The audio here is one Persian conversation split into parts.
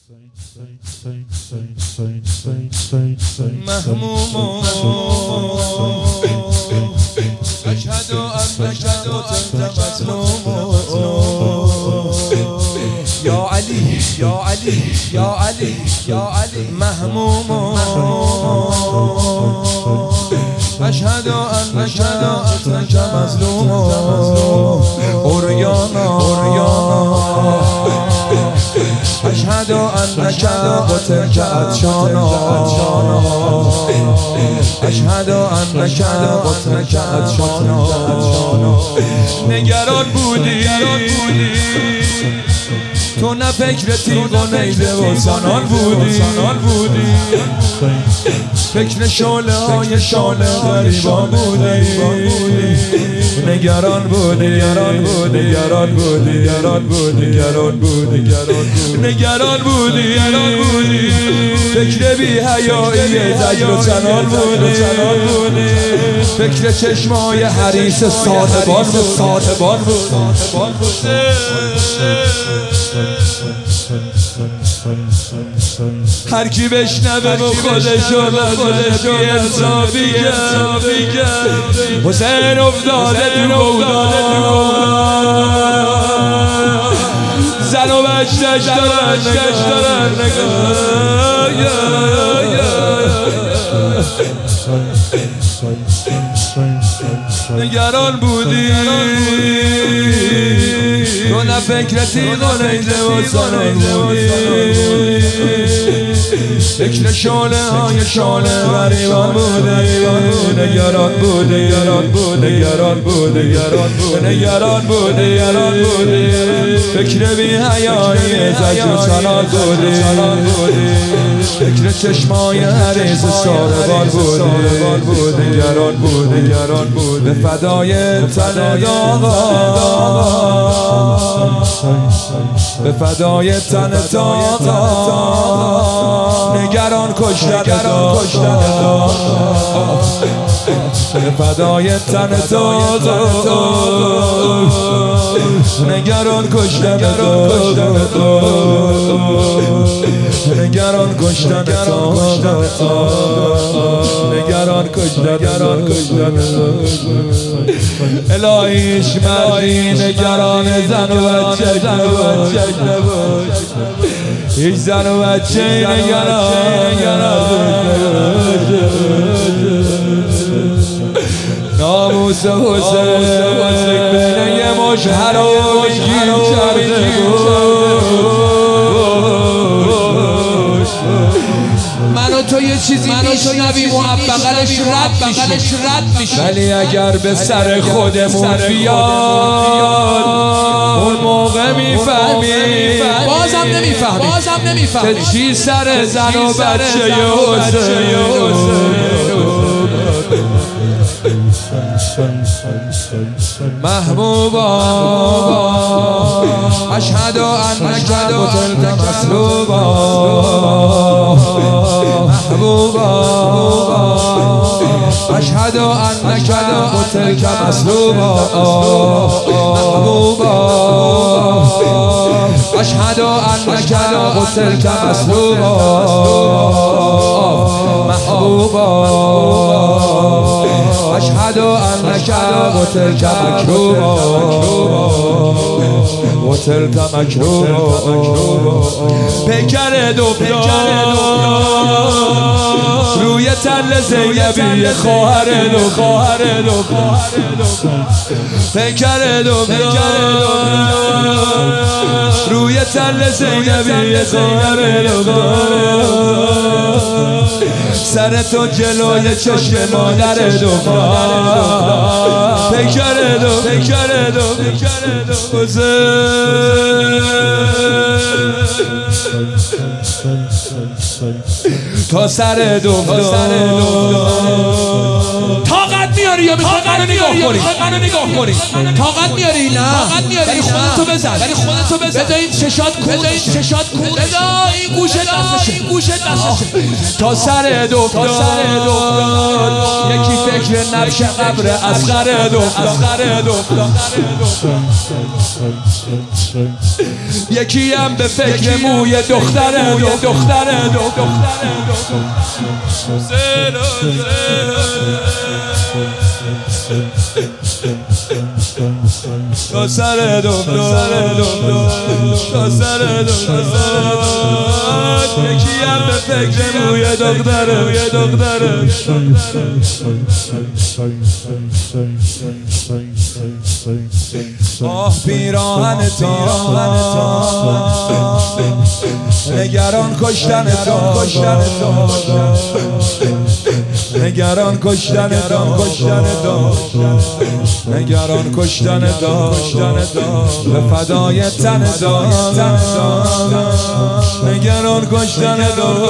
مهموم أشهد أنك أنت مظلوم يا علي يا علي يا علي يا علي مهموم أشهد أنك أنت مظلوم أوريانا أشهد أنك قتلت عطشانا أشهد أنك قتلت عطشانا نگران بودی تو نه فکر تیغ و نیزه و زنان بودی فکر شعله های غریبان بودی نگران بودی فکر بی حیایی زجر و زنان بودی فکر چشمای حریص سادبان بود هر کی بشنوه و خودشو بی انصافی حسین افتاده تو زن و بچه‌ش دارن نگران بودی تو نه فکر تیغ و نیزه و زنان بودی فکر شعله های غریبان بودی نگران بودی فکر بی حیایی زجر و زنان بودی فکر چشمای حریص ساربان بودی نگران بودی به فدای تن آقا به فدای تن نگران کشتن به فدای تن نگران کشتن الهیش مردی نگران زن و بچه نبود هیچ زن و بچه نگران ناموس حسین بین یه مش حرامی گیر کرده من و تو یه چیزی میشنویم و بغلش رد میشه ولی اگر به سر خودمون بیاد اون موقع میفهمیم بازم نمیفهمیم که چی سر زن و بچه محبوبا اشهد انک قتلت مظلوما محبوبا اشهد انک قتلت مظلوما محبوبا اشهد انک قتلت مظلوما محبوبا اشهد انک قتلت مکروبا پیکر دبدار روی تل زینبی خواهر دو پیکر دبدار روی تل زینبی خواهر دو سر تو جلوی چشم مادر دختر پیکر دو تا سر دختر طاقت میاری یا میخوای منو نگاه کنی طاقت میاری نه ولی خودتو بزن بذار این چشات کور بذار این گوشه تا سر افتاد یکی فکر نبش قبر اصغر افتاد یکی هم به فکر موی دختر تا سر یکی هم به فکر موی دختر آه پیراهن تا نگران کشتن تا نگران کشتن تا به فدای تن دا نگران کشتن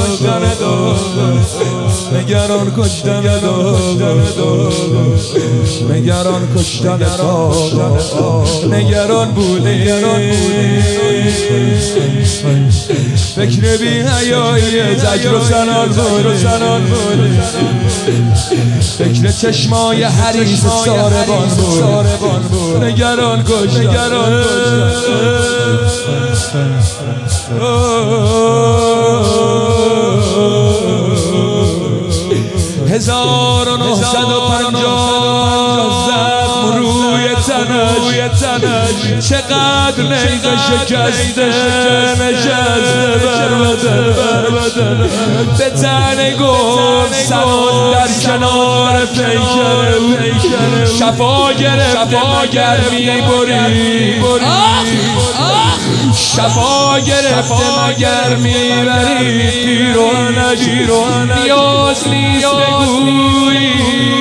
نگران بودی فکر بی حیایی زجر و سنان بود فکر چشمای حریص ساربان بود نگران هزار و 950 زخم روی تنش چقدر نیزه شکسته نشسته بر بدن به تن گفت سنان در کنار پیکره شفا گرفته مگر میبری شفا گرفته مگر میبری پیرانش نیاز نیست بگویی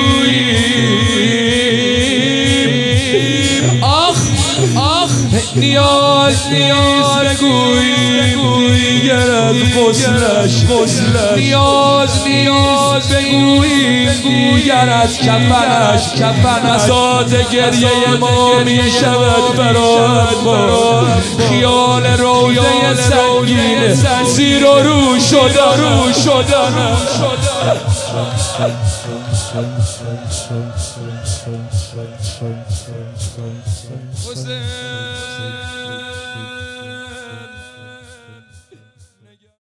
نیاز بگویی دیگر از غسلش نیاز بگویی دیگر از کفنش بساط گریه ما می شود برات خیال روضه سنگین زیر و رو شدن حسین